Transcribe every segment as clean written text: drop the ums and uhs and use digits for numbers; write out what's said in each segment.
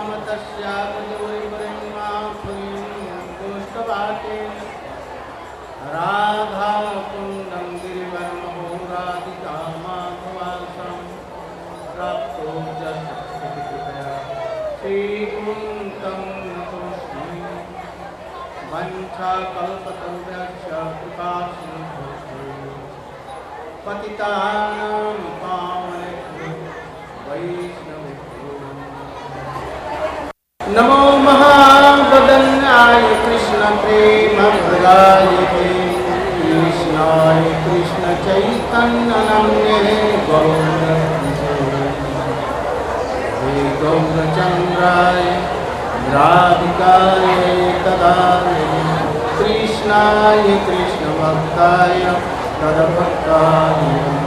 राधा कुंडम गिरिवरमहोराधिका माधवासम प्राप्तो जस्कृपया श्रीकुंतम नतोऽस्मि वंशाकल्पतरुभ्यश्च कृपासिन्धुभ्यो पतितानां पावनेभ्यो वैष्णवेभ्यो नमो महावदन्याय कृष्ण प्रेम भगायते कृष्णाय कृष्ण चैतन्य नमने गौरचंद्राय राधिकाय तदालये कृष्णाय कृष्ण भक्ताय तदभक्ताय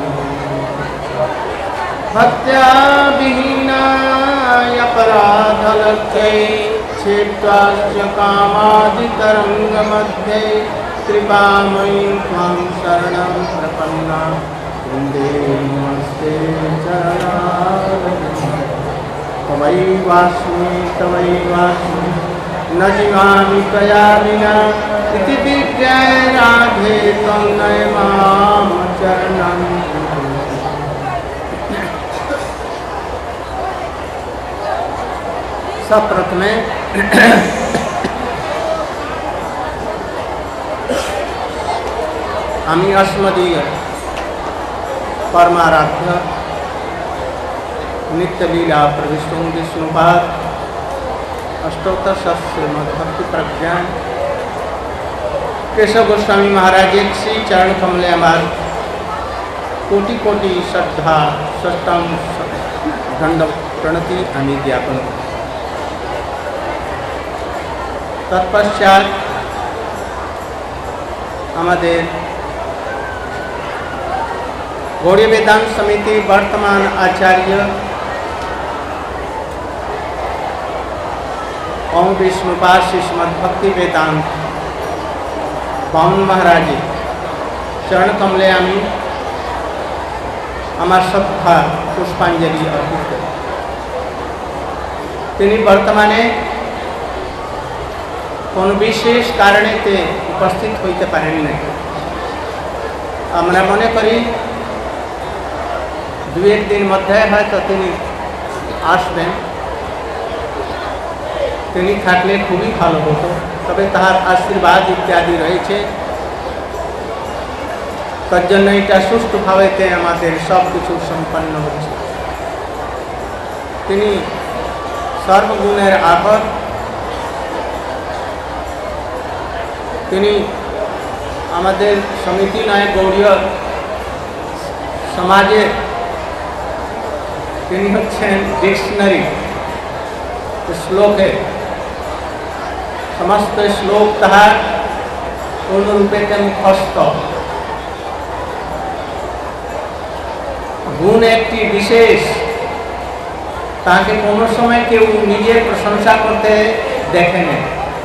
भक्त्या विहीनाय अपराधलक्ष्यै क्षेत्रास्य कामादितरङ्गमध्ये कृपामयीं त्वां शरणं प्रपन्ना वन्दे नमस्ते चरणारविन्दे तवैवास्मि न जीवामि त्वया विना इति विज्ञाय राधे त्वं नय मां चरणं सप्रथमे आम्ही अस्मदीय परमाराध्य नित्यलीला प्रविष्टों विष्णुपाद अष्टोत्तर श्रीमद् भक्ति प्रज्ञान केशव गोस्वामी महाराज एक श्री चरण कमले हमार कोटि कोटि श्रद्धा सष्टम दंड प्रणति आम्ही ज्ञापन तत्पश्चात हमारे गौड़ीय वेदांत समिति वर्तमान आचार्य ओम विष्णुपाद श्रीमद् भक्ति वेदांत बामन महाराज चरण कमले आम्ही आमार श्रद्धा पुष्पांजलि अर्पित करी तिनी बर्तमाने कोनो विशेष कारणे ते उपस्थित होइते पारेन ना आमरा मने करी दु एक दिन मध्य हयतो तिनी आसबेन तिनी थाकले खूबই ভালো হতো তবে তাহার आशीर्वाद इत्यादि रयेছে তার জন্য এটা সুষ্ঠুভাবেতে আমাদের সব কিছু সম্পন্ন হচ্ছে তিনি সর্বগুণের আভর তিনি আমাদের সমিতি নয় গৌড়ীয় সমাজে তিনি হচ্ছেন ডিকশনারি শ্লোকে समस्त श्लोक তাহার पूर्णरूपे मुखस्थ गुण एक विशेष ताके कोनो समय केउ निजे प्रशंसा करते देखे ना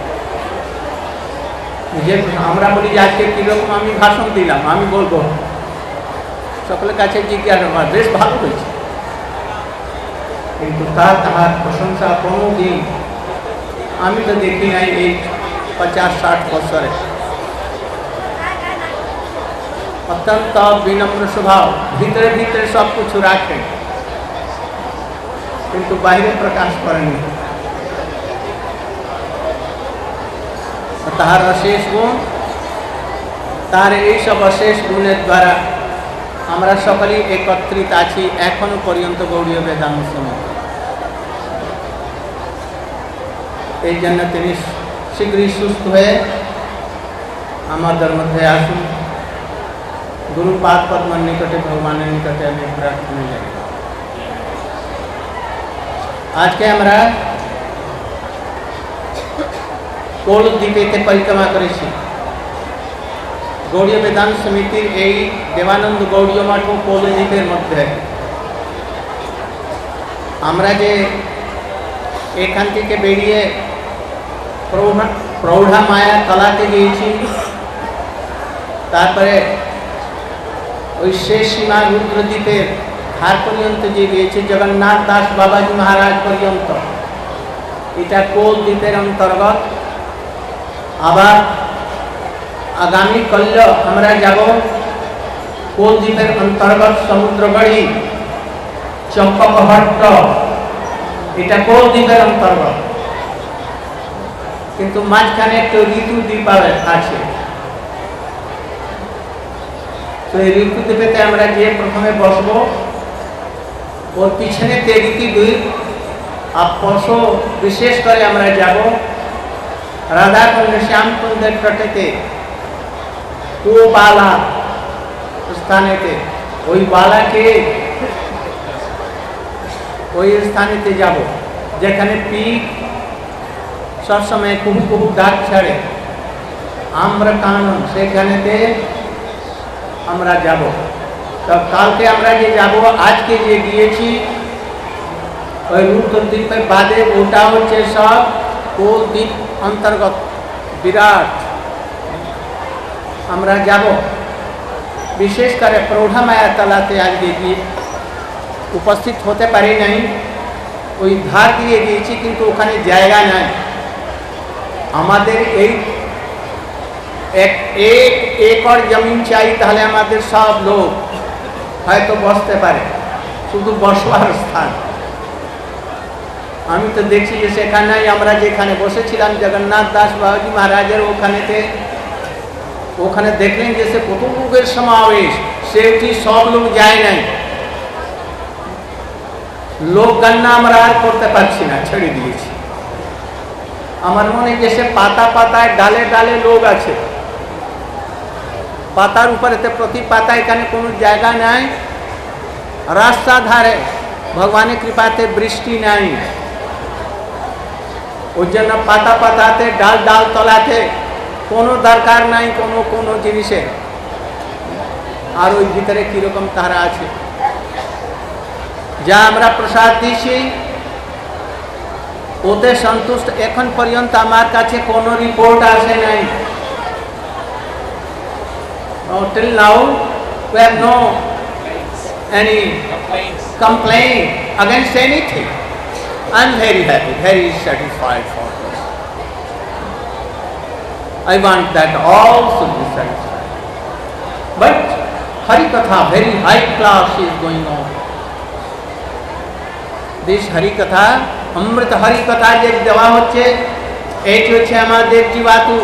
निजे আমরা বলি যে আজকে কিরকম আমি ভাষণ দিলাম আমি বলবো সকলের কাছে জিজ্ঞাসা বেশ ভালো হয়েছে কিন্তু তাহার প্রশংসা কোনো দিন আমি তো দেখি নাই এই 50-60 বছরে अत्यंत विनम्र स्वभाव भीतरे भीतरे सब कुछ राखे किंतु बाहर प्रकाश करें तार अशेष गुण तार ये सब अशेष गुणेर द्वारा আমরা সকলেই একত্রিত আছি এখনো পর্যন্ত গৌড়ীয় বেদান্ত সমিতি এই জন্য তিনি শীঘ্রই সুস্থ হয়ে আমাদের মধ্যে আসুন गुरुपाद पद्म निकटे भगवान निकटे हमें प्रार्थना जाए आज के हमारा कोल द्वीपे परिक्रमा करेছি गौड़ीय वेदांत समितिर এই দেবানন্দ গৌড়ীয় মঠ কোল দ্বীপের মধ্যে আমরা যে এখান থেকে বেরিয়ে প্রৌঢ়া মায়া তলাতে গিয়েছি তারপরে ওই শেষ সীমা রুদ্রদ্বীপের ধার পর্যন্ত যে গিয়েছে জগন্নাথ দাস বাবাজি মহারাজ পর্যন্ত এটা কোল দ্বীপের অন্তর্গত। আবার আগামী কল্য আমরা যাব কোল দ্বীপের অন্তর্গত সমুদ্রগড়ি চম্পকহট্ট, এটা কোল দ্বীপের অন্তর্গত, কিন্তু মাঝখানে একটু ঋতু দ্বীপ আছে। তো এই ঋতু দ্বীপেতে আমরা গিয়ে প্রথমে বসবো, ওর পিছনে ঋতু দ্বীপ। আর পরশু বিশেষ করে আমরা যাব রাধাকুণ্ড শ্যামকুণ্ডের তটেতে ও বালা স্থানেতে, ওই বালাকে ওই স্থানেতে যাব যেখানে পিক সবসময় কুহু কুহু ডাক ছাড়ে, আমরা কানন, সেখানেতে আমরা যাব। তো কালকে আমরা যে যাব, আজকে যে গিয়েছি ওই রুদ্র দ্বীপের বাদে, ওটা হচ্ছে সব কোল দ্বীপ অন্তর্গত বিরাট। আমরা যাব বিশেষ করে প্রৌঢ়া মায়া তলাতে আজকে গিয়ে উপস্থিত হতে পারি নাই, ওই ধার দিয়ে গিয়েছি, কিন্তু ওখানে জায়গা নাই। আমাদের এই এক একর জমিন চাই, তাহলে আমাদের সব লোক হয়তো বসতে পারে, শুধু বসবার স্থান। আমি তো দেখছি যে সেখানে আমরা যেখানে বসেছিলাম জগন্নাথ দাস বাবাজি মহারাজের ওখানে দেখলেন যে সে কত লোকের সমাবেশ, সেটি সব লোক যায় নাই। লোক গণনা আমরা আর করতে পারছি না, ছেড়ে দিয়েছি। আমার মনে যে সে পাতা পাতায় ডালে ডালে লোক আছে, পাতার উপরেতে প্রতি পাতা, এখানে কোনো জায়গা নাই। রাস্তা ধারে ভগবানের কৃপাতে বৃষ্টি নাই, ওই জন্য পাতা পাতাতে ডাল ডাল তলাতে কোনো দরকার নাই কোনো জিনিসে। আর ওই ভিতরে কিরকম তারা আছে, যা আমরা প্রসাদ দিয়েছি ওতে সন্তুষ্ট। এখন পর্যন্ত আমার কাছে কোনো রিপোর্ট আসে নাই। Till now we have no any complaint against anything. I am very happy, very satisfied for this. I want that all should be satisfied. But Hari Katha, very high class is going on. This Hari Katha, Amrit Hari Katha je dewa hocche, এটি হচ্ছে আমাদের জীবাতু।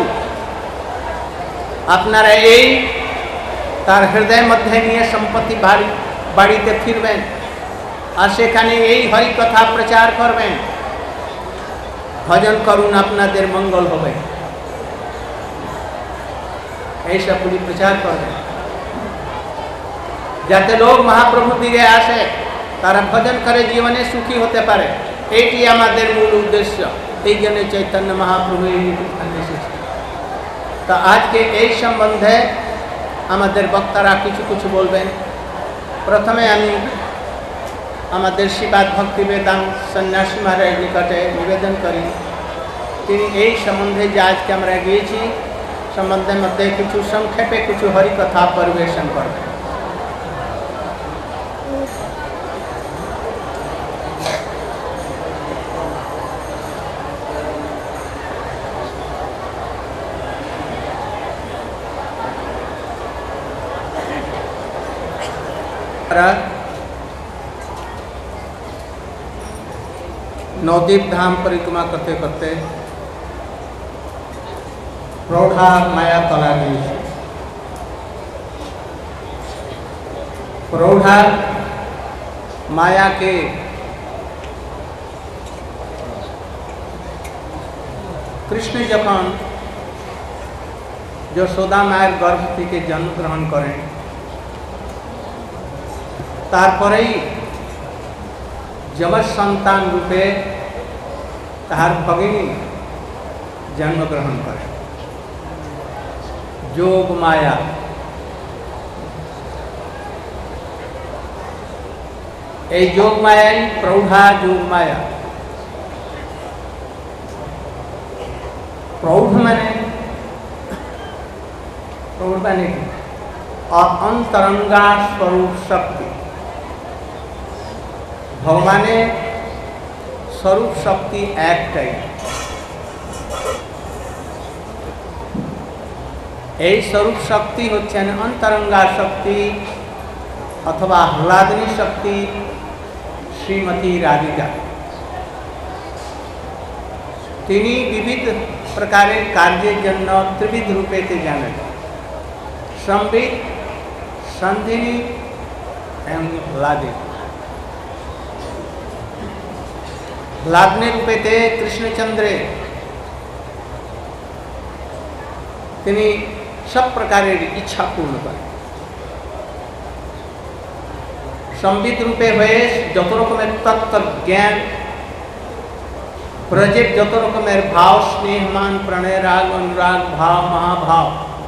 আপনারা এই তার হৃদয়ের মধ্যে নিয়ে সম্পত্তি বাড়িতে ফিরবেন, আর সেখানে এই হরি কথা প্রচার করবেন। ভজন করুন, আপনাদের মঙ্গল হবে, এইসবগুলি প্রচার করবেন, যাতে লোক মহাপ্রভু দিকে আসে, তারা ভজন করে জীবনে সুখী হতে পারে। এইটি আমাদের মূল উদ্দেশ্য। এই জন্য চৈতন্য মহাপ্রভু তো আজকে এই সম্বন্ধে আমাদের বক্তারা কিছু কিছু বলবেন। প্রথমে আমি আমাদের শ্রীপাদ ভক্তি বেদান্ত সন্ন্যাসী মহারাজ নিকটে নিবেদন করি, তিনি এই সম্বন্ধে যে আজকে আমরা গিয়েছি সম্বন্ধের মধ্যে কিছু সংক্ষেপে কিছু হরিকথা পরিবেশন করবেন। नवद्वीप धाम परिक्रमा करते करते प्रौढ़ा माया तला गई। प्रौढ़ा माया के कृष्ण যখন যশোদা মায়ের গর্ভ থেকে জন্মগ্রহণ করেন, তারপরেই যমজ সন্তান রূপে তাহার ভগিনী জন্মগ্রহণ করে। যোগ মায়া, এই যোগ মায়াই প্রৌঢ়া যোগ মায়া। প্রৌঢ় মানে প্রৌঢ় মানে কি? অন্তরঙ্গা স্বরূপ শক্তি। ভগবানের স্বরূপ শক্তি একটাই। এই স্বরূপ শক্তি হচ্ছেন অন্তরঙ্গা শক্তি অথবা আহ্লাদিনী শক্তি শ্রীমতী রাধিকা। তিনি বিবিধ প্রকারের কার্যের জন্য ত্রিবিধ রূপেতে জানেন, সম্বিত, সন্ধিনী এবং আহ্লাদিনী। আহ্লাদিনী রূপেতে কৃষ্ণচন্দ্রে তিনি সব প্রকারের ইচ্ছা পূর্ণ করেন। সম্বিত রূপে হয়ে যত রকমের তত্ত্ব জ্ঞান, ব্রজের যত রকমের ভাব, স্নেহ, মান, প্রণয়, রাগ, অনুরাগ, ভাব, মহাভাব,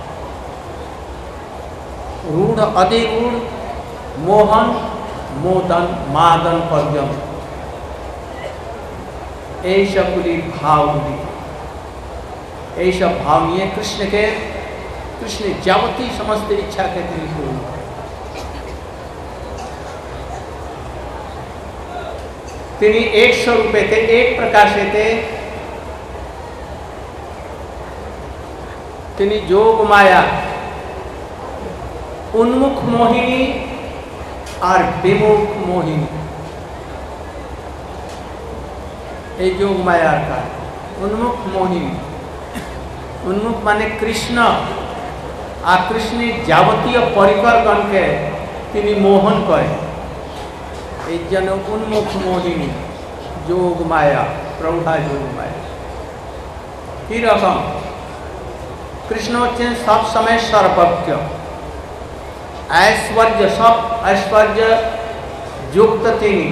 রূঢ়, অধিরূঢ়, মোহন, মোদন, মাদন পর্যন্ত এই সবগুলি ভাবগুলি, এইসব ভাব নিয়ে কৃষ্ণের যাবতীয় সমস্ত ইচ্ছাকে তিনি পূর্ণ করেন। তিনি एक स्वरूपेते, एक प्रकाशेते তিনি যোগ মায়া, উন্মুখ মোহিনী আর বিমুখ মোহিনী, এই যোগ মায়ার কাজ। উন্মুখ মোহিনী, উন্মুখ মানে কৃষ্ণ, আর কৃষ্ণের যাবতীয় পরিকরগণকে তিনি মোহন করেন। এই জন্য উন্মুখ মোহিনী যোগ মায়া, প্রৌঢ়া যোগ মায়া। কি রকম? কৃষ্ণ হচ্ছেন সব সময় সর্বজ্ঞ, ऐश्वर्य, सब ऐश्वर्य युक्त তিনি,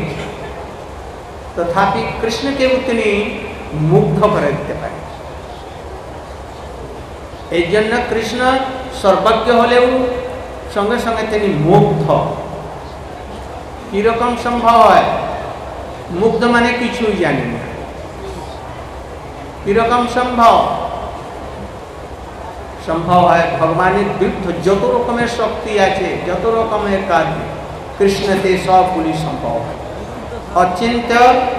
তথাপি কৃষ্ণকেও তিনি মুগ্ধ করে দিতে পারেন। এই জন্য কৃষ্ণ সর্বজ্ঞ হলেও সঙ্গে সঙ্গে তিনি মুগ্ধ। কিরকম সম্ভব হয়? মুগ্ধ মানে কিছুই জানেন না। কিরকম সম্ভব? সম্ভব হয় ভগবানের বিরুদ্ধ যত রকমের শক্তি আছে, যত রকমের কাজ, কৃষ্ণতে সবগুলি সম্ভব হয়। অচিন্ত্য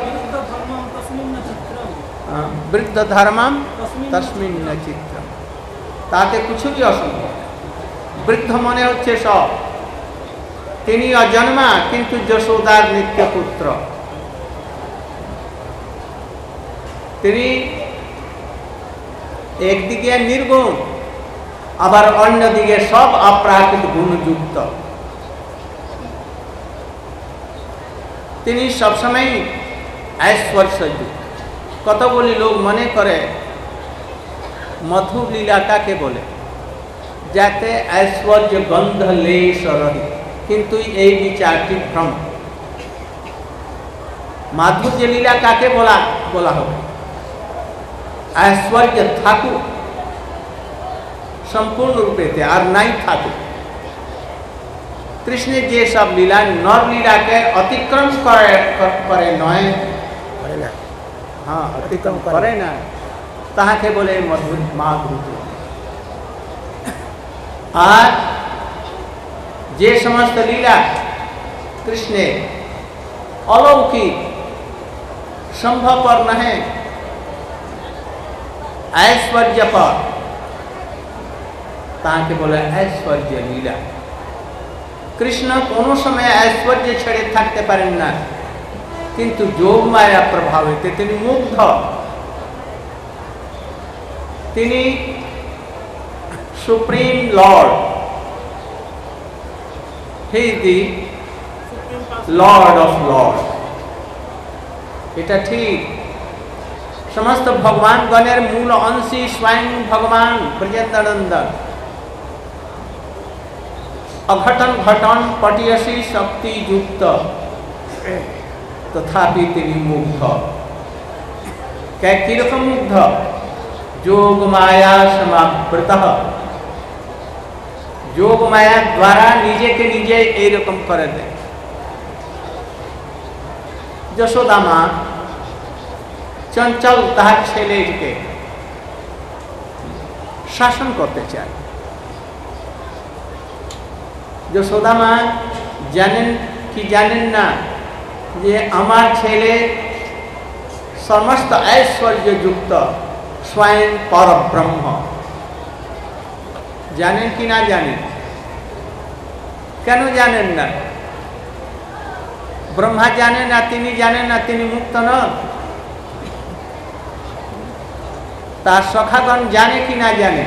বৃদ্ধ ধর্মম তস্মিন ন চিত্রম, তাতে কিছুই অসম্ভব। বৃদ্ধ মনে হচ্ছে সব। তিনি অজন্মা কিন্তু যশোদার নিত্য পুত্র। তিনি একদিকে নির্গুণ, আবার অন্যদিকে সব অপ্রাকৃত গুণযুক্ত। তিনি সবসময় ঐশ্বর্যযুক্ত। কতগুলি লোক মনে করে মধুর লীলা কাকে বলে, যাতে ঐশ্বর্য গন্ধ লেশ রহে, কিন্তু এই বিচারটি ভ্রম। মাধুর্য লীলা কাকে বলা হবে? ঐশ্বর্য থাকুক সম্পূর্ণ রূপেতে, আর নাই থাকুক। কৃষ্ণের যে সব লীলা নর লীলাকে অতিক্রম করে নয়, হ্যাঁ অতিক্রম করে না, তাহাকে বলে মাধুর্য। আর যে সমস্ত লীলা কৃষ্ণের অলৌকিক, সম্ভবপর নহে, ऐश्वर्यपर, তাকে বলে ঐশ্বর্য লীলা। কৃষ্ণ কোনো সময় ঐশ্বর্য ছেড়ে থাকতে পারেন না, কিন্তু যোগ মায়া প্রভাবিতে তিনি মুগ্ধ। তিনি supreme lord, he is the lord of lord. এটা ঠিক। সমস্ত ভগবানগণের মূল অংশী স্বয়ং ভগবান ব্রজেন্দ্রানন্দ। অঘটন ঘটন পটিয়সী শক্তি যুক্ত, তথাপি তিনি মুগ্ধ। কিরকম মুগ্ধ? যোগ মায়া সমাবৃত। যোগ মায়া দ্বারা নিজেকে নিজে এইরকম করে দেয়। যশোদা মা চঞ্চল তাহার ছেলেকে শাসন করতে চায়। যশোদা মা জানেন কি জানেন না যে আমার ছেলে समस्त ऐश्वर्य युक्त स्वयं पर ब्रह्म जानें कि ना जानें केन जानें ना ब्रह्मा जाने ना तिनी जाने ना तिनी मुक्त न तार सखागण जाने कि ना जाने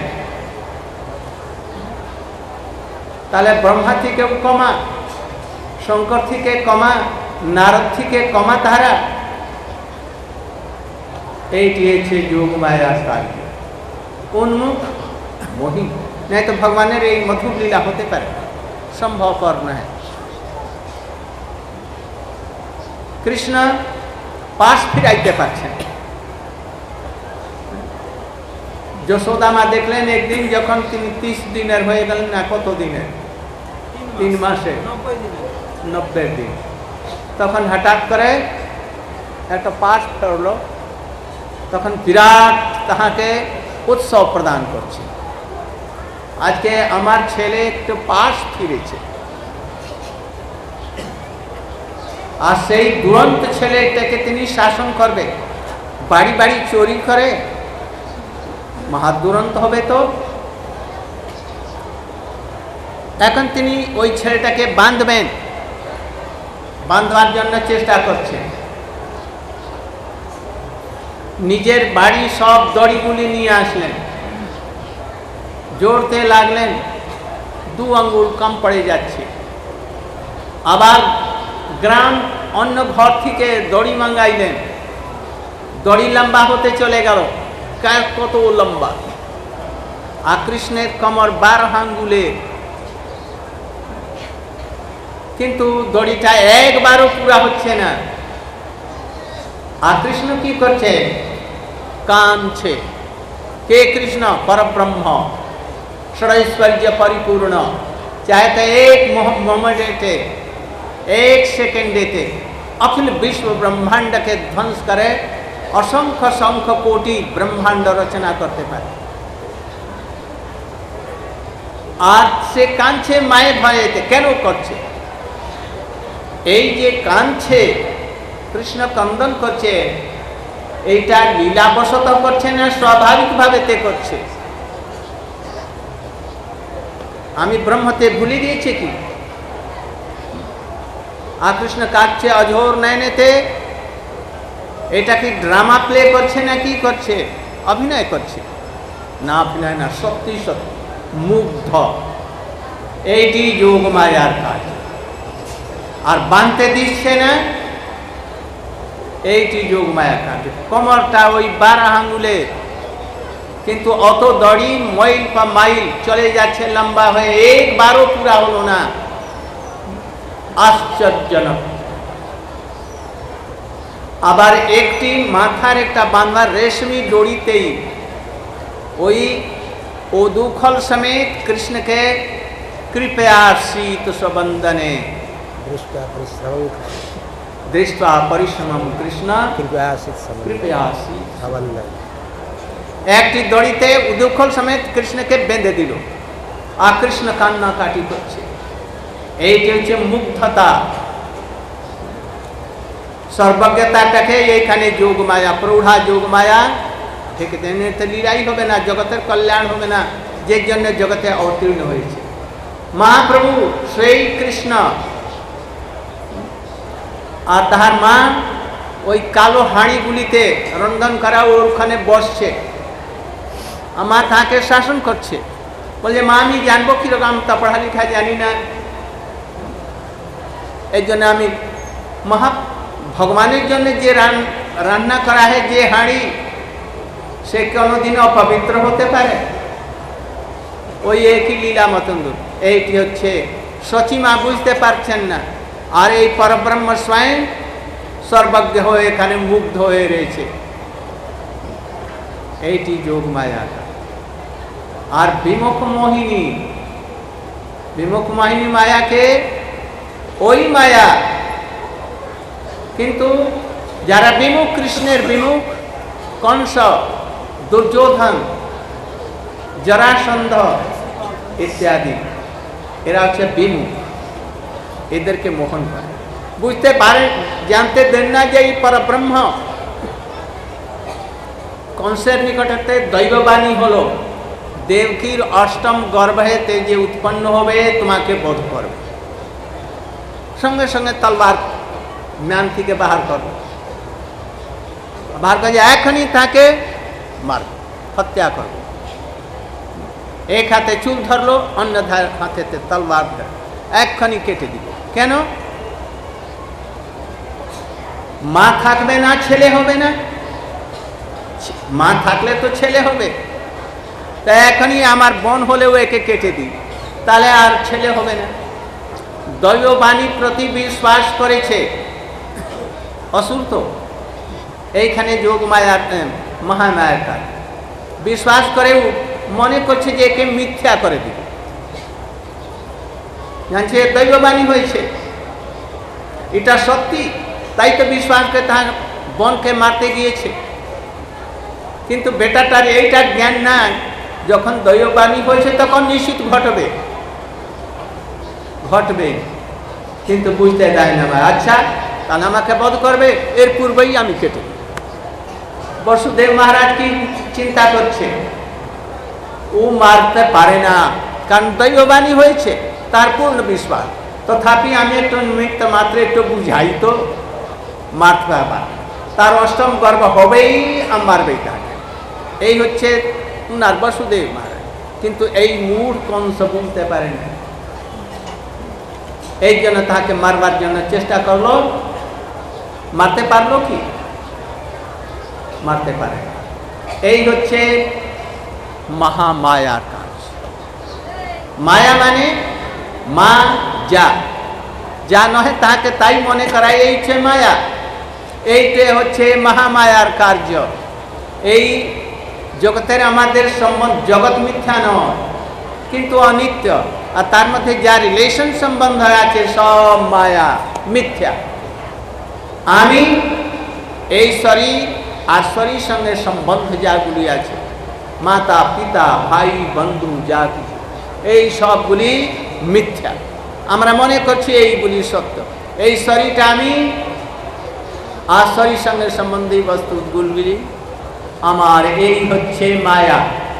ताले ब्रह्मा थेके कमा शंकर थेके कमा नारद थेके कमा तारा এইটি হচ্ছে যোগমায়ার কার্য উন্মুখ মোহিত नहीं तो भगवान এই मधुर लीला होते पारे संभवपर नहे कृष्ण पास फिराइते पारछेन যশোদা মা দেখলেন একদিন যখন তিনি 30 দিনের হয়ে গেলেন না কত দিনের 3 মাসে 90 দিন তখন হঠাৎ করে একটা পাস ফেরলো তখন বিরাট তাহাকে উৎসব প্রদান করছে আজকে আমার ছেলে একটু পাস ফিরেছে আর সেই দুরন্ত ছেলেটাকে তিনি শাসন করবে বাড়ি বাড়ি চুরি করে মহা দুরন্ত হবে তো এখন তিনি ওই ছেলেটাকে বাঁধবেন বাঁধবার জন্য চেষ্টা করছেন নিজের বাড়ি সব দড়িগুলি নিয়ে আসলেন जोड़ते लागलें 2 आंगुल कम पड़े जाच्छे आबार ग्राम अन्य घर थेके दड़ी मंगाइलें दड़ी लम्बा होते चले गेलो कत लम्बा आ कृष्णेर कमर 12 आंगुले किन्तु दड़ीटा एकबारो पूरा होच्छे ना आ कृष्ण की करछे कांछे के कृष्ण परब्रह्म षडैश्वर्य परिपूर्ण चाहे तो एक मोमेंटे एक सेकेंडे अखिल विश्व ब्रह्मांड के ध्वंस करे असंख्य संख्य कोटि ब्रह्मांड रचना करते पारे আর সে কাঁদছে মায়ের ভয়েতে কেন করছে এই যে কাঁদছে কৃষ্ণ কন্দন করছে এইটা লীলাবশত করছে না স্বাভাবিকভাবে তে করছে আমি ব্রহ্মতে ভুলে দিয়েছি কি আর কৃষ্ণ কাঁদছে অঝোর নয়নেতে এটা কি ড্রামা প্লে করছে না কি করছে অভিনয় করছে না অভিনয় না সত্যি সত্যি মুগ্ধ এইটি যোগমায়ার কাজ আর বানতে দিচ্ছে না এইটি যোগমায়ার কাজ কমরটা ওই 12 আঙ্গুলে किंतु अत दड़ी माइल पर माइल चले जाच्छे लम्बा हुए एक बारो पूरा हलो ना आश्चर्यजनक आबार एकटी माथार एकटा बांधार रेशमी दड़ीतेई ओई ओदुखल समेत कृष्ण के कृपया शीत सबंदने दृष्ट्वा परिश्रमं कृष्ण कृपया शीत सबंदने एक दड़ीते उदुखल समेत कृष्ण के बेंधे दिल आ कृष्ण कान्ना काटी करछे मुग्धता सर्वज्ञताटाके एखाने जोगमाया प्रौढ़ा जोगमाया ठीक तेमनि तो लीलाई होबे ना जगतेर कल्याण होबे ना जे जन्य जगते अवतीर्ण हयेछे महाप्रभु सेई कृष्ण आ ताहार मा ओई कालो हाड़ीगुलिते रंधन करा ओखाने बसछे আমার তাকে শাসন করছে বলে মা আমি জানবো কি রকম তা পড়া লেখা জানি না এইজন্য আমি মহা ভগবানের জন্য যে রান্না করা হয় যে হাঁড়ি সে কোনোদিন অপবিত্র হতে পারে ওই একই লীলা মতন্দুর এইটি হচ্ছে সচিমা বুঝতে পারছেন না আর এই পরব্রহ্ম স্বয়ং সর্বজ্ঞ হয়ে এখানে মুগ্ধ হয়ে রয়েছে এইটি যোগমায়া और विमुख मोहिनी माया के ओई माया किंतु जारा विमुख कृष्णेर विमुख कंस दुर्योधन जरासंध इत्यादि एरा हच्छे विमुख एदेरके मोहन करे बुझते पारे जानते देन ना जे परब्रह्म कंसेर निकटते दैवबाणी हलो देवकीर अष्टम गर्भेते जे उत्पन्न होबे तुम्हें बोध करबे संगे संगे तलवार म्यान थेके बाहर कर एखनी ताके मार हत्या कर एक हाथे चूल धरलो अन्य हाथे तलवार धर एखनी केटे दिल केन मा थाकबे ना छेले होबे ना मा थाकले तो छेले होबे ता एखनी आमार बन होलेও एके केटे दी ताहले आर छेले होबे ना दैवबाणी प्रति विश्वास करेছে असुर तो এইখানে যোগমায়ার মহামায়ার কাজ বিশ্বাস করেও মনে করছে যে একে মিথ্যা করে দিবে জানছে दैवबाणी হয়েছে এটা সত্যি তাই তো বিশ্বাস করে তার বনকে মারতে গিয়েছে কিন্তু বেটাটার এইটা জ্ঞান নাই যখন दैवबाणी হয়েছে তখন নিশ্চিত ঘটবে ঘটবে কিন্তু বুঝতে দেয় না আচ্ছা তাহলে আমাকে বধ করবে এর পূর্বেই আমি কেটে বসুদেব মহারাজ কি চিন্তা করছে ও মারতে পারে না কারণ दैवबाणी হয়েছে তার পূর্ণ বিশ্বাস তথাপি আমি একটু নিমিত্ত মাত্র একটু বুঝাই তো মারতে পারবা তার অষ্টম গর্ভ হবেই আমার বেটা এই হচ্ছে উনার বসুদেব মহারাজ কিন্তু এই মূঢ় কংস বুঝতে পারে না এই জন্য তাকে মারবার জন্য চেষ্টা করলো মারতে পারলো কি মারতে পারে এই হচ্ছে মহামায়ার কাজ মায়া মানে মা যা যা নহে তাকে তাই মনে করায় এই হচ্ছে মায়া এইটা হচ্ছে মহামায়ার কার্য এই জগতের আমাদের সম্বন্ধ জগৎ মিথ্যা নয় কিন্তু অনিত্য আর তার মধ্যে যা রিলেশন সম্বন্ধ আছে সব মায়া মিথ্যা আমি এই শরীর আর শরীর সঙ্গে সম্বন্ধ যাগুলি আছে মাতা পিতা ভাই বন্ধু যা কিছু এই সবগুলি মিথ্যা আমরা মনে করছি এইগুলি সত্য এই শরীরটা আমি আর শরীর সঙ্গে সম্বন্ধী বস্তুগুলি আমার এই হচ্ছে মায়া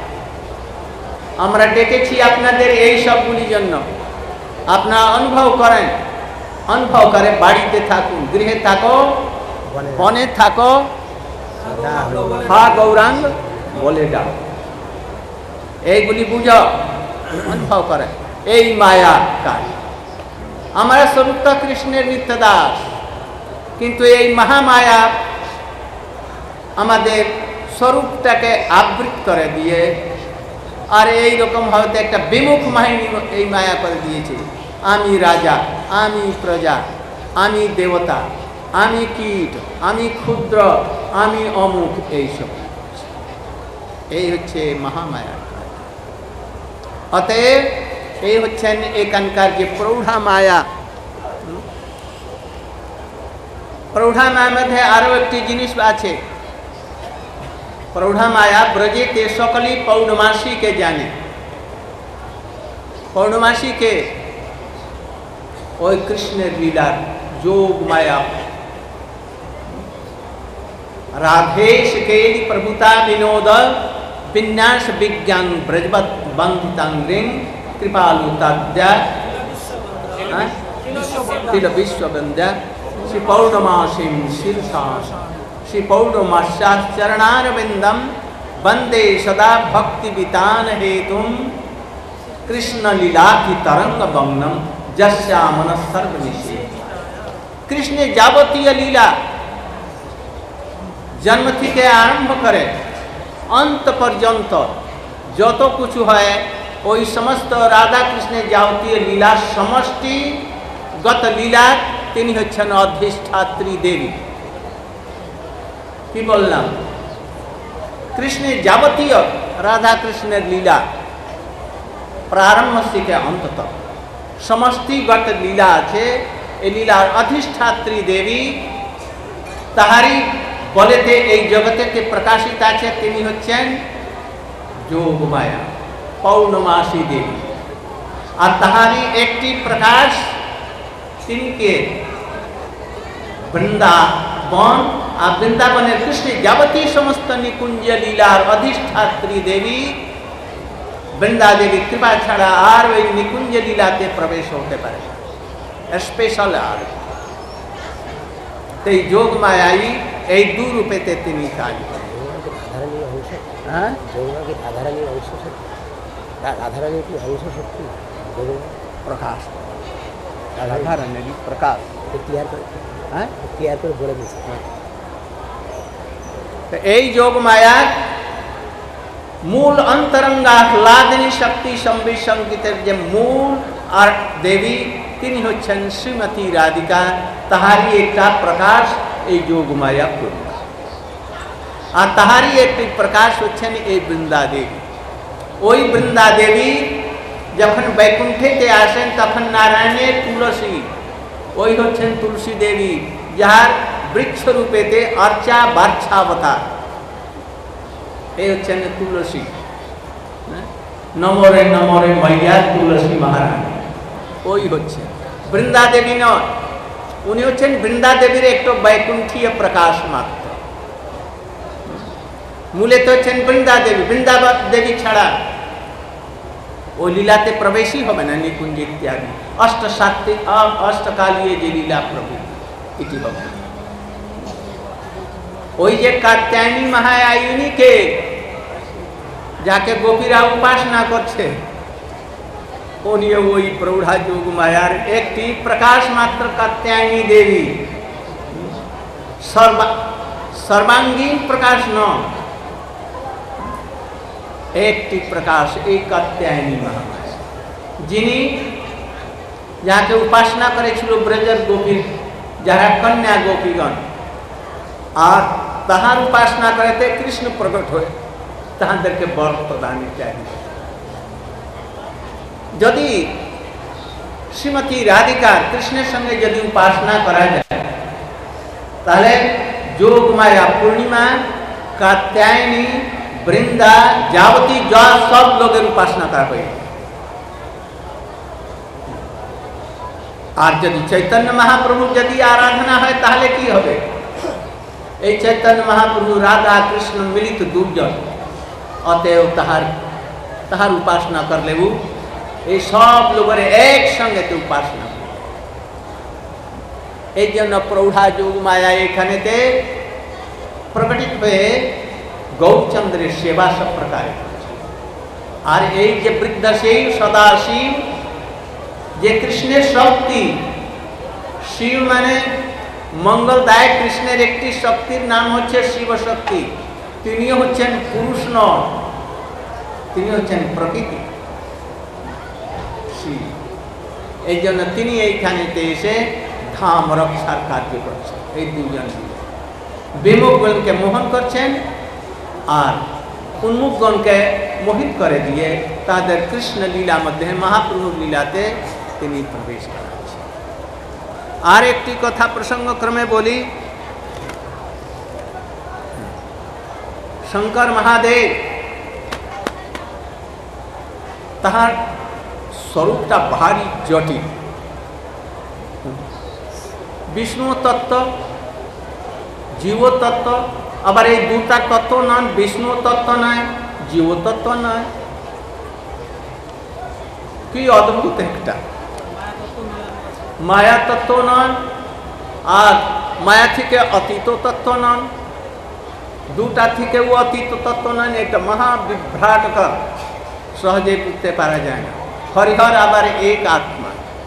আমরা ডেকেছি আপনাদের এই সবগুলির জন্য আপনারা অনুভব করেন অনুভব করে বাড়িতে থাকুন গৃহে থাকো বনে থাকো হা গৌরাঙ্গ বলে যাও এইগুলি বুঝো অনুভব করে এই মায়া কাজ আমরা স্বরূপ কৃষ্ণের নিত্য দাস কিন্তু এই মহামায়া আমাদের স্বরূপটাকে আবৃত করে দিয়ে আর এই রকম হয়তো একটা বিমুখ বাহিনী এই মায়া করে দিয়েছে আমি রাজা আমি প্রজা আমি দেবতা আমি কীট আমি ক্ষুদ্র আমি অমুক এইসব এই হচ্ছে মহামায়ার কাজ অতএব এই হচ্ছেন এখানকার যে প্রৌঢ়া মায়া প্রৌঢ়া মায়ার মধ্যে আরও একটি জিনিস আছে प्रौढ़ा माया ब्रजे ते सकली पौर्णमासी के जाने पौर्णमासी के ओय कृष्ण लीला जोग माया राधेश केली प्रभुता विनोद विन्यास विज्ञान ब्रजवत बंधितांग्रिंग कृपालु ताद्या तिल विश्ववंद्या श्री पौर्णमासी शीर्षा श्री पौर्णमास्याश्चरणारविंदम वंदे सदा भक्ति वितान हेतुम कृष्ण लीला की तरंग बंगनम जस्यामन सर्वनिशे कृष्ण जावतीय लीला जन्म থেকে आरंभ करे अंत पर्यंत যত কিছু হয় ওই সমস্ত রাধা কৃষ্ণের যাবতীয় লীলা সমষ্টিগত লীলা তিনি হচ্ছেন অধিষ্ঠাত্রী দেবী কি বললাম কৃষ্ণের যাবতীয় রাধা কৃষ্ণের লীলা প্রারম্ভ থেকে অন্ত তক সমষ্টিগত লীলা আছে এই লীলার অধিষ্ঠাত্রী দেবী তাহারি বলেতে এই জগতেতে প্রকাশিত আছে তিনি হচ্ছেন যোগমায়া পৌর্ণমাসী দেবী আর তাহারি একটি প্রকাশ তিনকে বৃন্দা बन और वृंदावन कृष्ण যাবতী समस्त निकुंज लीलार अधिष्ठात्री देवी বৃন্দা দেবী কৃপা ছাড়া আর ওই নিকুঞ্জ লীলাতে প্রবেশ হতে পারে না, স্পেশাল। আর এই যোগ মায়াই এই দু রূপেতে তিনি কাজ করেন। প্রকাশ রাধারানীর প্রকাশ বলে দিয়েছে। এই যোগ মায়া मूल अंतरंगा आह्लादिनी शक्ति संविसंगितेर जे मूल और देवी तिनी हच्छेन श्रीमती राधिका ताहारी एकटा प्रकाश এই যোগমায়া पूर्ण और ताहारी एकटी प्रकाश हच्छेन এই বৃন্দা देवी। ওই বৃন্দা देवी যখন बैकुंठेते आसेन तखन नारायणेर तुलसी ওই হচ্ছেন तुलसी देवी যার বৃক্ষ রূপেতে अर्चा বার্ছাবতার এই হচ্ছেন তুলসী। নমরে নমরে মাইয়া তুলসী মহারানী ওই হচ্ছে বৃন্দা দেবী নয়, উনি হচ্ছেন বৃন্দা দেবীর একটু বৈকুণ্ঠীয় প্রকাশ মাত্র। মূলে তো হচ্ছেন বৃন্দা দেবী, বৃন্দা দেবী ছাড়া ওই লীলাতে প্রবেশই হবে না নিকুঞ্জ ইত্যাদি অষ্টকালীয় যে লীলা প্রভৃতি এটি হবে না। ওই যে কাত্যায়নী महायायिनीকে যাকে গোপীরা উপাসনা করছে উনি ওই প্রৌঢ়া যোগ মায়ার একটি প্রকাশ মাত্র কাত্যায়নী দেবী, সর্বাঙ্গীন প্রকাশ নয়, একটি প্রকাশ এই কাত্যায়নী মহামায়া যিনি যাকে উপাসনা করেছিল ব্রজের গোপী যারা কন্যা গোপীগণ আর তাহার উপাসনা করতে কৃষ্ণ প্রকট হয়ে তাহাদেরকে বর প্রদান ইত্যাদি। যদি শ্রীমতী রাধিকার কৃষ্ণের সঙ্গে যদি উপাসনা করা যায় তাহলে যোগ মায়া পূর্ণিমা কাত্যায়নী বৃন্দা যাবতী সব লোকের উপাসনা করা হয়ে। আর যদি চৈতন্য মহাপ্রভু যদি আরাধনা হয় তাহলে কি হবে? এই চৈতন্য মহাপ্রভু রাধা কৃষ্ণ মিলিত দুজন, অতএব তাহার উপাসনা করলে এই সব লোকের একসঙ্গে উপাসনা। এই জন্য প্রৌঢ়া যোগ মায়া এখানেতে প্রকটিত হয়ে গৌরচন্দ্রের সেবা সব প্রকারে। আর এই যে বৃদ্ধ শিব সদাশিব যে কৃষ্ণের শক্তি, শিব মানে মঙ্গলদায়ক কৃষ্ণের একটি শক্তির নাম হচ্ছে শিব শক্তি। তিনিও হচ্ছেন পুরুষ নন, তিনি হচ্ছেন প্রকৃতি শিব। এই জন্য তিনি এইখানেতে এসে ধাম রক্ষার কার্য করছেন। এই দুজন বিমুখগণকে মোহন করছেন আর উন্মুখগণকে মোহিত করে দিয়ে তাদের কৃষ্ণ লীলা মধ্যে মহাপ্রভুর লীলাতে তিনি প্রবেশ করাচ্ছেন। আর একটি কথা প্রসঙ্গক্রমে বলি, শঙ্কর মহাদেব তাহার স্বরূপটা ভারী জটিল। বিষ্ণু তত্ত্ব, জীব তত্ত্ব, আবার এই দুটা তত্ত্ব নয়, বিষ্ণু তত্ত্ব নয়, জীব তত্ত্ব নয়। কি অদ্ভুত একটা মায়া তত্ত্ব নয়, আর মায়া থেকে অতীত তত্ত্ব নয়, দুটা থেকেও অতীত তত্ত্ব নয়। এটা মহাবিভ্রাটকর, সহজে বুঝতে পারা যায় না। হরিহর আবার এক আত্মা,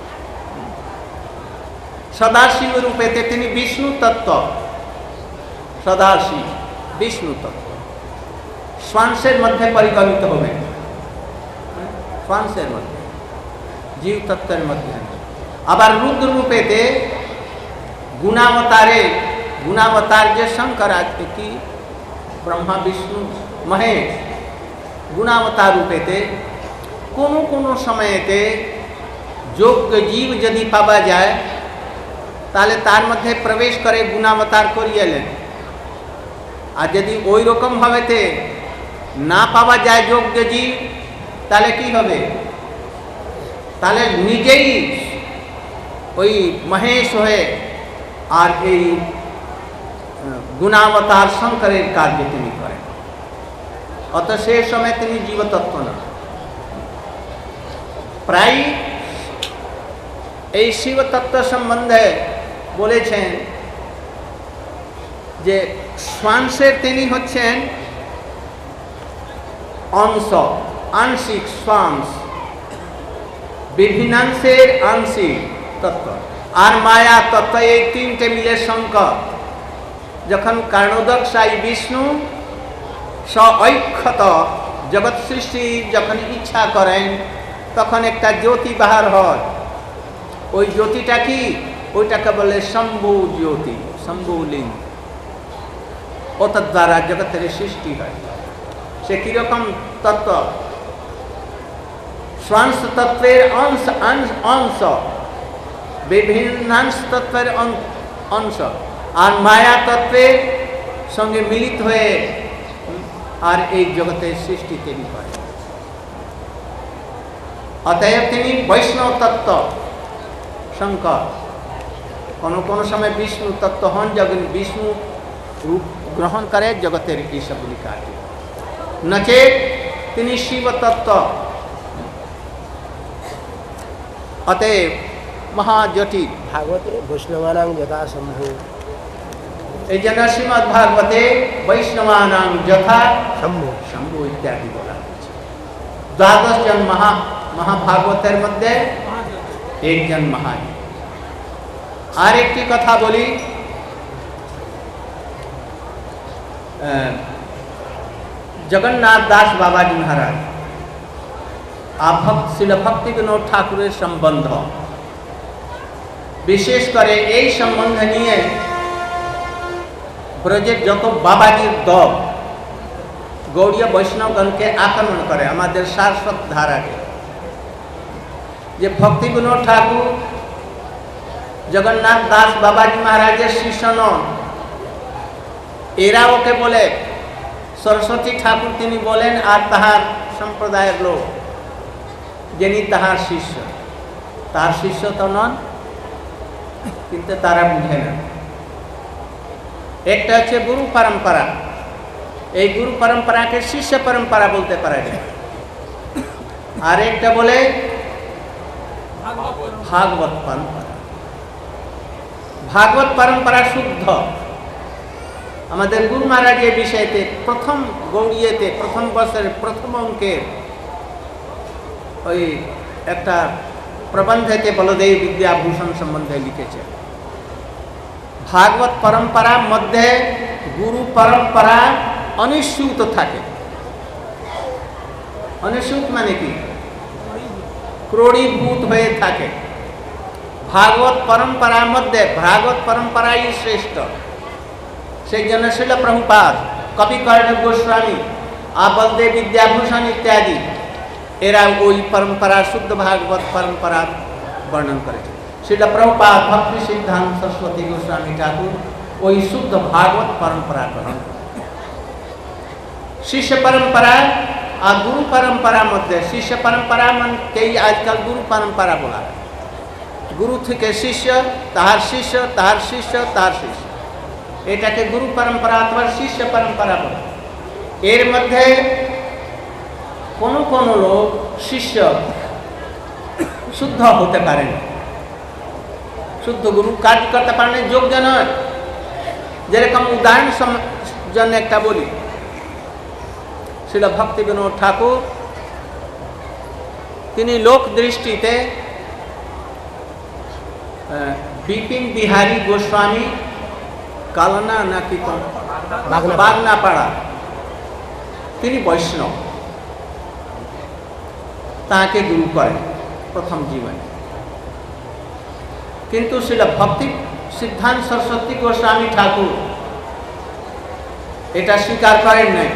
সদাশিব রূপেতে তিনি বিষ্ণু তত্ত্ব, সদাশিব বিষ্ণু তত্ত্ব শ্বাসের মধ্যে পরিগণিত হবে, শ্বাসের মধ্যে জীব তত্ত্বের মধ্যে। আবার রুদ্র রূপেতে গুণাবতারে, গুণাবতার যে শঙ্কর আছে কি ব্রহ্মা বিষ্ণু মহেশ, গুণাবতার রূপেতে কোনো কোনো সময়েতে যোগ্য জীব যদি পাওয়া যায় তাহলে তার মধ্যে প্রবেশ করে গুণাবতার করিয়েলেন। আর যদি ওই রকম ভাবেতে না পাওয়া যায় যোগ্য জীব তাহলে কি হবে? তাহলে নিজেই ওই মহেশ হয়ে আর এই গুণাবতার শঙ্করের কার্য তিনি করেন। অত সে সময় তিনি জীবতত্ত্ব না, প্রায় এই শিবতত্ত্ব সম্বন্ধে বলেছেন যে শ্বাসের তিনি হচ্ছেন অংশ, আংশিক শ্বাস, বিভিন্নাংশের আংশিক তত্ত্ব, আর মায়া তত্ত্ব, এই তিনটে মিলে শঙ্কর। যখন কারণোদক সাই বিষ্ণু স্ব-ঐক্যত জগৎ সৃষ্টি যখন ইচ্ছা করেন, তখন একটা জ্যোতি বাহার হয়। ওই জ্যোতিটা কি? ওইটাকে বলে শম্ভু জ্যোতি, শম্ভুলিঙ্গ। ওটার দ্বারা জগতের সৃষ্টি হয়। সে কিরকম তত্ত্ব? শ্বাস তত্ত্বের অংশ, বিভিন্নাংশ তত্ত্বের অংশ, আর মায়া তত্ত্বের সঙ্গে মিলিত হয়ে আর এই জগতের সৃষ্টি তিনি করেন। অতএব তিনি বৈষ্ণব তত্ত্ব শঙ্কর। কোনো সময় বিষ্ণু তত্ত্ব হন, যখন বিষ্ণু রূপ গ্রহণ করে জগতের এইসবগুলি কার্য। নচেত তিনি শিব তত্ত্ব। অতএব মহাজটিল। ভাগবতে বৈষ্ণবানাং যথা শম্ভু, এই জন্য শ্রীমদ্ ভাগবতে বৈষ্ণবানাং যথা শম্ভু শম্ভু ইত্যাদি বলা হয়েছে। 12 জন মহাভাগবতের মধ্যে একজন মহাজন। আর একটি কথা বলি, জগন্নাথ দাস বাবাজি মহারাজ শিল ভক্তি বিনোদ ঠাকুরের সম্বন্ধ, বিশেষ করে এই সম্বন্ধ নিয়ে ব্রজের যত বাবাজির দল গৌড়ীয় বৈষ্ণবগণকে আক্রমণ করে, আমাদের সারস্বত ধারাকে, যে ভক্তি বিনোদ ঠাকুর জগন্নাথ দাস বাবাজি মহারাজের শিষ্য নন। এরা ওকে বলে সরস্বতী ঠাকুর তিনি বলেন, আর তাহার সম্প্রদায়ের লোক যিনি তাহার শিষ্য, তার শিষ্য তো নন, কিন্তু তারা বুঝে না। একটা হচ্ছে গুরু পরম্পরা, এই গুরু পরম্পরাকে শিষ্য পরম্পরা বলতে পারে না। আর একটা বলে ভাগবত পরম্পরা। ভাগবত পরম্পরা শুদ্ধ। আমাদের গুরু মহারাজের বিষয়তে প্রথম গৌড়িয়েতে প্রথম বর্ষের প্রথম অঙ্কের ওই একটা প্রবন্ধেতে বলদেব বিদ্যাভূষণ সম্বন্ধে লিখেছে। ভাগবত পরম্পরার মধ্যে গুরু পরম্পরা অনুসূত থাকে। অনুসূত মানে কি? ক্রোড়ীভূত হয়ে থাকে। ভাগবত পরম্পরার মধ্যে ভাগবত পরম্পরাই শ্রেষ্ঠ। সেই জন্য শিল প্রভুপাদ, কবিকর্ণ গোস্বামী, বলদেব বিদ্যাভূষণ ইত্যাদি এরা ওই পরম্পরা, শুদ্ধ ভাগবত পরম্পরা বর্ণন করেছে। শিল প্রভুপাদ, ভক্তি সিদ্ধান্ত সরস্বতী গোস্বামী ঠাকুর ওই শুদ্ধ ভাগবত পরম্পরা গ্রহণ করে। শিষ্য পরম্পরা আর গুরু পরম্পরার মধ্যে, শিষ্য পরম্পরা মানকেই আজকাল গুরু পরম্পরা বলা হয়। গুরু থেকে শিষ্য, তাহার শিষ্য, তাহার শিষ্য, তাহার শিষ্য, এটাকে গুরু পরম্পরা অথবা শিষ্য পরম্পরা বলে। এর মধ্যে কোনো লোক শিষ্য শুদ্ধ হতে পারে না, শুদ্ধ গুরু কাজ করতে পারে না, যোগ্য নয়। যেরকম উদাহরণ জন্য একটা বলি, শিল ভক্তি বিনোদ ঠাকুর তিনি লোক দৃষ্টিতে বিপিন বিহারী গোস্বামী কালনা নাকি বাগনাপাড়া, তিনি বৈষ্ণব, তাকে গুরু করেন প্রথম জীবনে। কিন্তু শিল ভক্তি সিদ্ধান্ত সরস্বতী গোস্বামী ঠাকুর এটা স্বীকার করেন নাই।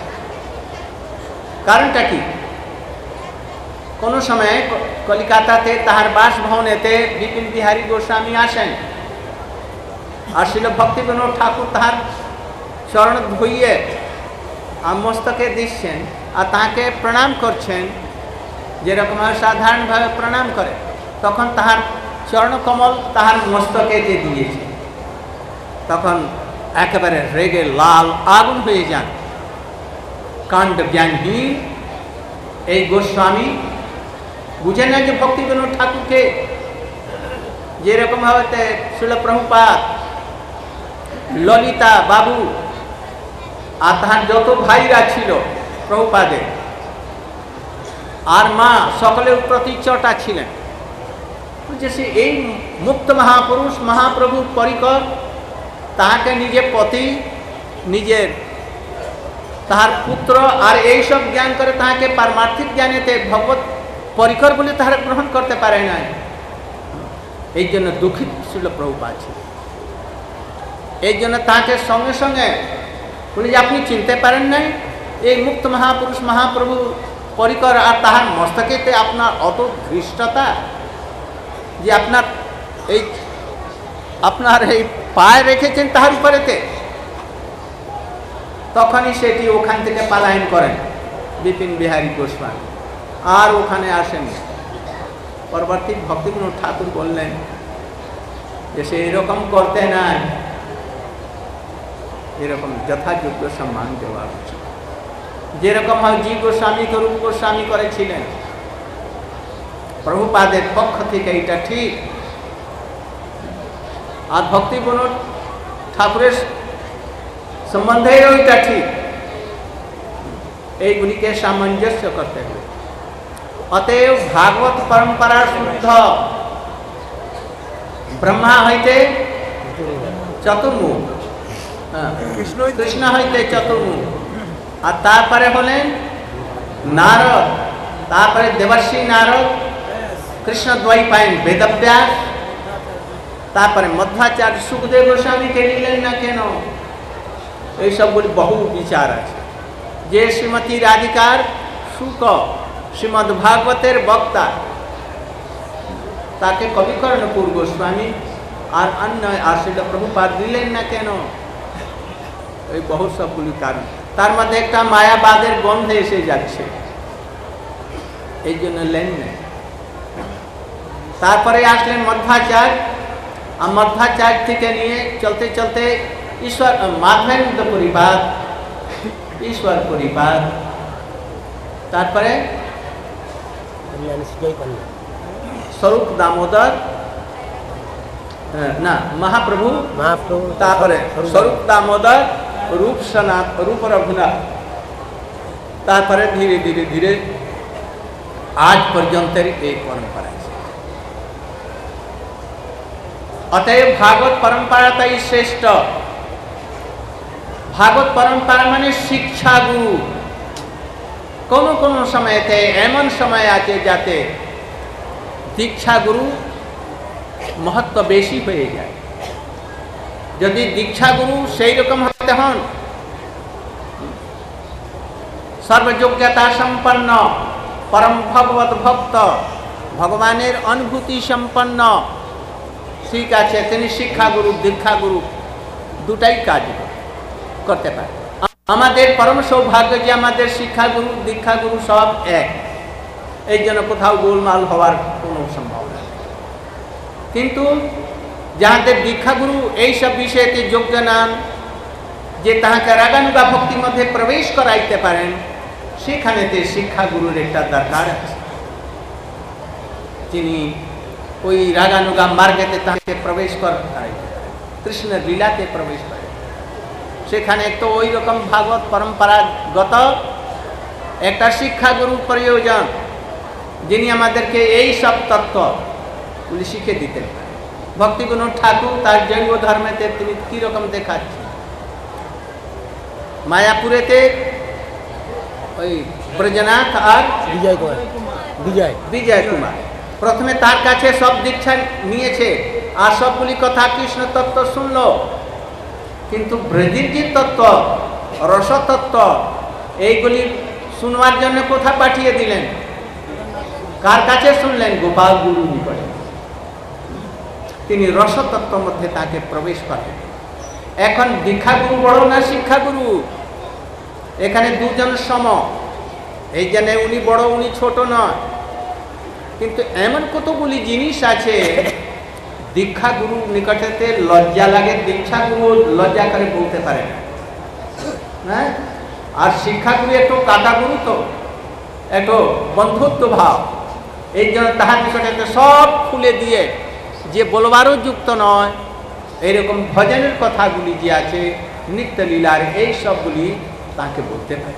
কারণটা কি? কোনো সময় কলিকাতাতে তাহার বাসভবনেতে বিপিন বিহারী গোস্বামী আসেন, আর শিল ভক্তি বিনোদ ঠাকুর তাহার চরণ ধুইয়ে আর মস্তকে দিচ্ছেন আর তাকে প্রণাম করছেন, যেরকম সাধারণভাবে প্রণাম করে। তখন তাহার চরণকমল তাহার মস্তকে যে দিয়েছে, তখন একেবারে রেগে লাল আগুন হয়ে যান। কাণ্ড জ্ঞানহীন এই গোস্বামী বুঝে না যে ভক্তিবিনোদ ঠাকুরকে যেরকম ভাবে শিল প্রভুপাদ, ললিতা বাবু আর তাহার যত ভাইরা ছিল প্রভুপাদের আর মা সকলের প্রতি চটা ছিলেন। যে এই মুক্ত মহাপুরুষ মহাপ্রভুর পরিকর তাহাকে নিজের পতি, নিজের তাহার পুত্র আর এইসব জ্ঞান করে তাহাকে পারমার্থিক জ্ঞানেতে ভগবত পরিকর বলে তাহারা গ্রহণ করতে পারে নাই। এই জন্য দুঃখিত ছিল প্রভুপাদ ছিল। এই জন্য তাকে সঙ্গে সঙ্গে বলে যে আপনি চিনতে পারেন নাই এই মুক্ত মহাপুরুষ মহাপ্রভু পরিকর আর তাহার মস্তকেতে আপনার অত ধৃষ্টতা যে আপনার এই পায়ে রেখেছেন তাহার উপরেতে। তখনই সেটি ওখান থেকে পালায়ন করেন বিপিন বিহারী গোস্বামী, আর ওখানে আসেনি। পরবর্তী ভক্তিবিনোদ ঠাকুর বললেন যে সে এরকম করতে নাই, এরকম যথাযোগ্য সম্মান দেওয়া উচিত। যেরকম জি গোস্বামীকে রূপ গোস্বামী করেছিলেন, প্রভুপাদের পক্ষ থেকে এটা ঠিক। আর ভক্তিবিনোদ ঠাকুরের সম্বন্ধেও এটা ঠিক। এইগুলিকে সামঞ্জস্য করতে হবে। অতএব ভাগবত পরম্পরার শুদ্ধ ব্রহ্মা হইতে চতুর্মুখ, কৃষ্ণ হইতে চতুর্মুখ, আর তারপরে হলেন নারদ, তারপরে দেবর্ষি নারদ, কৃষ্ণ দ্বৈপায়ন বেদব্যাস, তারপরে মধ্বাচার্য সুখদেব গোস্বামীকে নিলেন না কেন? এই সবগুলি বহু বিচার আছে। যে শ্রীমতী রাধিকার শুক শ্রীমদ্ ভাগবতের বক্তা, তাকে কবিকর্ণপুর গোস্বামী আর অন্য আশ্রিত প্রভুপাদ দিলেন না কেন? এই বহু সবগুলি কারণ। তার মধ্যে একটা মায়াবাদের গন্ধে এসে যাচ্ছে, এই জন্য লেন নেই। তারপরে আসলেন মধ্বাচার্য, আর মধ্বাচার্য থেকে নিয়ে চলতে চলতে ঈশ্বর মাধবেন্দ্র পরিপাদ, ঈশ্বর পরিপাদ, তারপরে স্বরূপ দামোদর, না মহাপ্রভু, তারপরে স্বরূপ দামোদর, রূপ সনাত, রূপ রঘুনাথ, তারপরে ধীরে ধীরে ধীরে আজ পর্যন্তের এই পরম্পরা আছে। অতএব ভাগবত পরম্পরাটাই শ্রেষ্ঠ। ভাগবত পরম্পরা মানে শিক্ষা গুরু। কোন কোন সময়তে এমন সময় আছে যাতে দীক্ষা গুরু महत्व बेशी हो जाए। यदि दीक्षा गुरु সেই রকম হতে হন, सर्वयोग्यता सम्पन्न, परम भगवत भक्त, भगवानेर अनुभूति सम्पन्न, ठीक আছে তিনি শিক্ষা গুরু দীক্ষা গুরু দুটাই কাজ করতে পারে। আমাদের পরম সৌভাগ্য যে আমাদের শিক্ষা গুরু দীক্ষা গুরু সব এক, এই জন্য কোথাও গোলমাল হওয়ার কোনো সম্ভাবনা নেই। কিন্তু যাহাদের দীক্ষা গুরু এই সব বিষয়তে যোগ্য নান, যে তাহাকে রাগানুগা ভক্তির মধ্যে প্রবেশ করাইতে পারেন, সেখানেতে শিক্ষা গুরুর একটা দরকার আছে। তিনি ওই রাগানুগা মার্গেতে তাকে প্রবেশ করাইতে, কৃষ্ণের লীলাতে প্রবেশ করে, সেখানে তো ওই রকম ভাগবত পরম্পরাগত একটা শিক্ষা গুরু প্রয়োজন, যিনি আমাদেরকে এই সব তত্ত্বগুলি শিখে দিতেন। ভক্তিবিনোদ ঠাকুর তার জৈব ধর্মেতে তিনি কীরকম দেখাচ্ছেন। মায়াপুরেতে ওই ব্রজনাথ আর বিজয় কুমার প্রথমে তার কাছে সব দীক্ষা নিয়েছে আর সবগুলি কথা কৃষ্ণ তত্ত্ব শুনল, কিন্তু ব্রজের যে তত্ত্ব রসতত্ত্ব এইগুলি শুনবার জন্য কোথা পাঠিয়ে দিলেন, কার কাছে শুনলেন? গোপাল গুরু নিকটে। তিনি রসতত্ত্বের মধ্যে তাকে প্রবেশ করেন। এখন দীক্ষাগুরু বড় না শিক্ষাগুরু? এখানে দুজন সম, এই জন্য উনি বড় উনি ছোট নয়। কিন্তু এমন কতগুলি জিনিস আছে দীক্ষা গুরু নিকটেতে লজ্জা লাগে, দীক্ষা গুরু লজ্জা করে বলতে পারে না, হ্যাঁ। আর শিক্ষা গুরু একটু কাটা গুরু, তো একটু বন্ধুত্ব ভাব, এই জন্য তাহার নিকটেতে সব খুলে দিয়ে যে বলবারও যুক্ত নয় এইরকম ভজনের কথাগুলি যে আছে নিত্য লীলার এই সবগুলি তাকে বলতে পারে।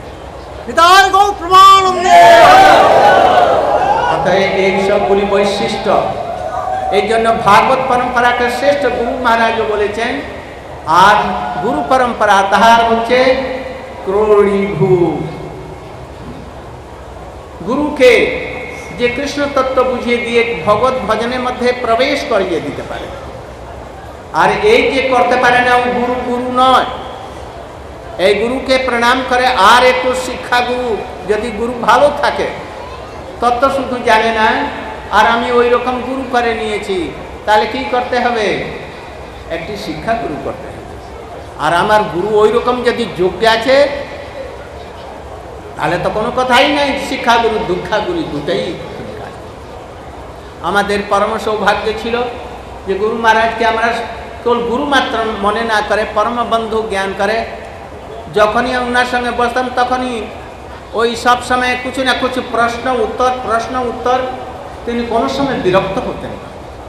অতএব এই সবগুলি বৈশিষ্ট্য, এই জন্য ভাগবত পরম্পরাকে শ্রেষ্ঠ গুরু মহারাজও বলেছেন। আর গুরু পরম্পরা তাহার হচ্ছে ক্রোড়ীভূত। গুরুকে যে কৃষ্ণ তত্ত্ব বুঝিয়ে দিয়ে ভগবত ভজনের মধ্যে প্রবেশ করিয়ে দিতে পারে, আর এই যে করতে পারে না ও গুরু গুরু নয়। এই গুরুকে প্রণাম করে আর একটু শিক্ষা গুরু, যদি গুরু ভালো থাকে, তত্ত্ব শুধু জানে না আর আমি ওই রকম গুরু করে নিয়েছি, তাহলে কি করতে হবে? একটি শিক্ষা গুরু করতে হবে। আর আমার গুরু ওই রকম যদি যোগ্য আছে, তাহলে তো কোনো কথাই নাই, শিক্ষা গুরু দুঃখা গুরু দুটাই। আমাদের পরম সৌভাগ্য ছিল যে গুরু মহারাজকে আমরা কেবল গুরু মাত্র মনে না করে পরম বন্ধু জ্ঞান করে। যখনই ওনার সঙ্গে বসতাম তখনই ওই সব সময় কিছু না কিছু প্রশ্ন উত্তর, তিনি কোনো সময় বিরক্ত হতেন না।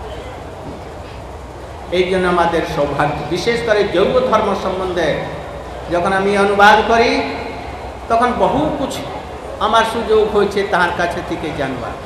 এই জন্য আমাদের সৌভাগ্য, বিশেষ করে জৈব ধর্ম সম্বন্ধে যখন আমি অনুবাদ করি তখন বহু কিছু আমার সুযোগ হয়েছে তাহার কাছে থেকে জানবার।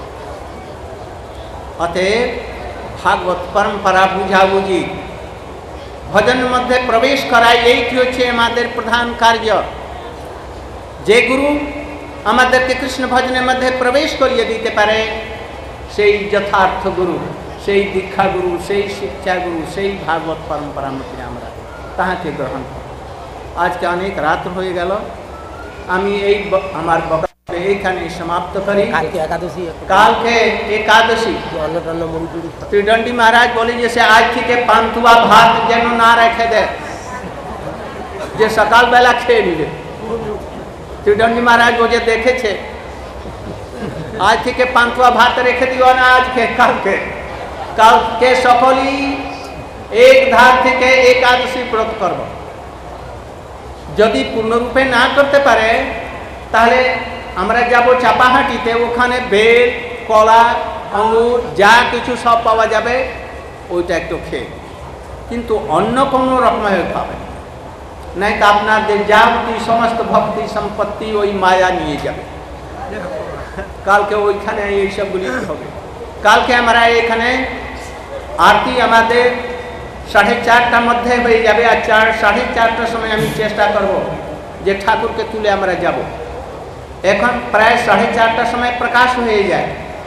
অতএব ভাগবত পরম্পরা বুঝাবুঝি, ভজনের মধ্যে প্রবেশ করা, এইটি হচ্ছে আমাদের প্রধান কার্য। যে গুরু আমাদেরকে কৃষ্ণ ভজনের মধ্যে প্রবেশ করিয়ে দিতে পারে, সেই যথার্থ গুরু, সেই দীক্ষা গুরু, সেই শিক্ষা গুরু, সেই ভাগবত পরম্পরার মধ্যে আমরা তাহাকে গ্রহণ করি। আজকে অনেক রাত হয়ে গেল, আমি এই আমার বক্তব্য এইখানে সমাপ্ত করি। কালকে একাদশী, ত্রিদণ্ডী মহারাজ বলে যে সে আজ থেকে পান্তুয়া ভাত যেন না রেখে দেয়, যে সকালবেলা খেয়ে নিবে। ত্রিদণ্ডী মহারাজ ও যে দেখেছে, আজ থেকে পান্তুয়া ভাত রেখে দিও না, আজকে কালকে সকলেই এক ধার থেকে একাদশী ব্রত করব। যদি পূর্ণরূপে না করতে পারে তাহলে আমরা যাব চাপাহাটিতে, ওখানে বেল, কলা, আঙুর যা কিছু সব পাওয়া যাবে ওইটা একটু খেয়ে, কিন্তু অন্য কোনো রকমের খাবে নাই, তো আপনাদের যাবতীয় সমস্ত ভক্তি সম্পত্তি ওই মায়া নিয়ে যাবে। কালকে ওইখানে এইসবগুলি হবে। কালকে আমরা এখানে আরতি আমাদের 4:30টার মধ্যে হয়ে যাবে, আর 4:30টার সময় আমি চেষ্টা করব যে ঠাকুরকে তুলে আমরা যাব। এখন প্রায় 4:30টার সময় প্রকাশ হয়ে যায়।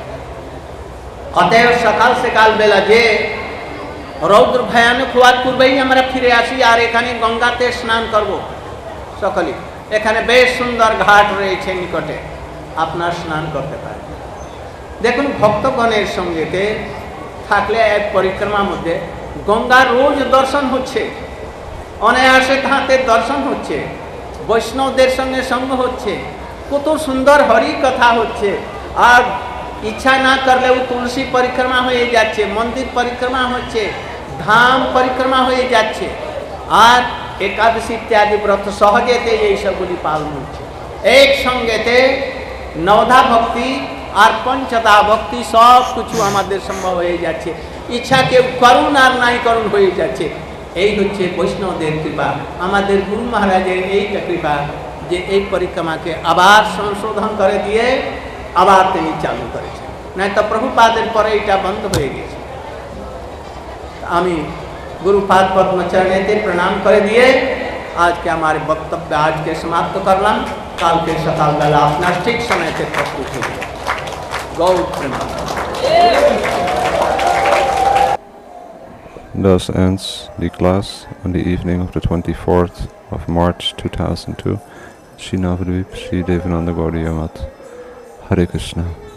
অতএব সকাল বেলা যে রৌদ্র ভয়ানক হওয়ার পূর্বেই আমরা ফিরে আসি, আর এখানে গঙ্গাতে স্নান করব সকলে। এখানে বেশ সুন্দর ঘাট রয়েছে নিকটে, আপনার স্নান করতে পারেন। দেখুন, ভক্তগণের সঙ্গেতে থাকলে এক পরিক্রমার মধ্যে গঙ্গার রোজ দর্শন হচ্ছে, অনায়াসে তাহাতে দর্শন হচ্ছে, বৈষ্ণবদের সঙ্গে সঙ্গ হচ্ছে, কত সুন্দর হরি কথা হচ্ছে। আর ইচ্ছা না করলেও তুলসী পরিক্রমা হয়ে যাচ্ছে, মন্দির পরিক্রমা হচ্ছে, ধাম পরিক্রমা হয়ে যাচ্ছে, আর একাদশী ইত্যাদি ব্রত সহজেতে এইসবগুলি পালন হচ্ছে। এক সঙ্গেতে নবধা ভক্তি আর পঞ্চদা ভক্তি সব কিছু আমাদের সম্ভব হয়ে যাচ্ছে। ইচ্ছা কেউ করুন আর নাই করুন হয়ে যাচ্ছে। এই হচ্ছে বৈষ্ণবদের কৃপা, আমাদের গুরু মহারাজের এইটা কৃপা যে এই পরিক্রমাকে আবার সংশোধন করে দিয়ে আবার তিনি চালু করেছেন, নয়তো প্রভুপাদের পরে এটা বন্ধ হয়ে গেছে। আমি গুরুপাদ পদ্মচরণেতে প্রণাম করে দিয়ে আজকে আমার বক্তব্য আজকে সমাপ্ত করলাম। কালকে সকালবেলা আপনার ঠিক সময়তে প্রস্তুত হয়ে যাবে। Gour Premananda. Thus ends the class on the evening of the 24th of March 2002. Sri Navadvip, Sri Devananda Gaudiya Math. Hare Krishna.